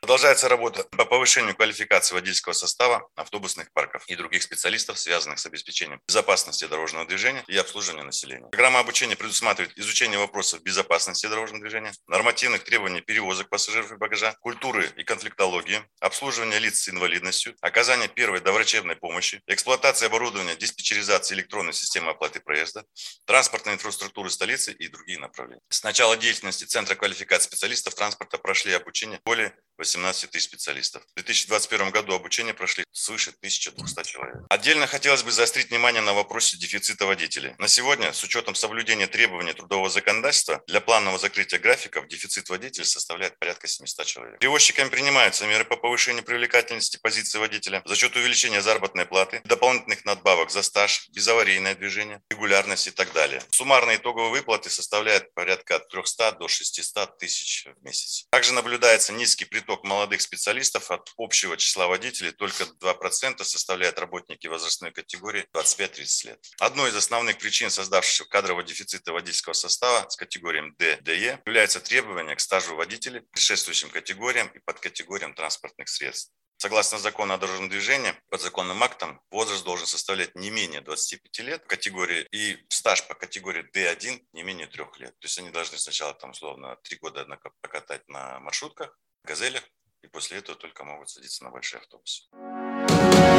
Продолжается работа по повышению квалификации водительского состава автобусных парков и других специалистов, связанных с обеспечением безопасности дорожного движения и обслуживания населения. Программа обучения предусматривает изучение вопросов безопасности дорожного движения, нормативных требований перевозок пассажиров и багажа, культуры и конфликтологии, обслуживания лиц с инвалидностью, оказания первой доврачебной помощи, эксплуатации оборудования диспетчеризации электронной системы оплаты проезда, транспортной инфраструктуры столицы и другие направления. С начала деятельности Центра квалификации специалистов транспорта прошли обучение более 18 тысяч специалистов. В 2021 году обучение прошли свыше 1200 человек. Отдельно хотелось бы заострить внимание на вопросе дефицита водителей. На сегодня, с учетом соблюдения требований трудового законодательства, для планового закрытия графиков дефицит водителей составляет порядка 700 человек. Перевозчиками принимаются меры по повышению привлекательности позиции водителя за счет увеличения заработной платы, дополнительных надбавок за стаж, безаварийное движение, регулярность и так далее. Суммарные итоговые выплаты составляют порядка от 300 до 600 тысяч в месяц. Также наблюдается низкий приток молодых специалистов. От общего числа водителей только 2% составляют работники возрастной категории 25-30 лет. Одной из основных причин создавшегося кадрового дефицита водительского состава с категорией Д, ДЕ является требование к стажу водителей, предшествующим категориям и подкатегориям транспортных средств. Согласно закону о дорожном движении, подзаконным актам возраст должен составлять не менее 25 лет в категории и стаж по категории D1 не менее 3 лет. То есть они должны сначала условно 3 года покатать на маршрутках, газелях, и после этого только могут садиться на большие автобусы.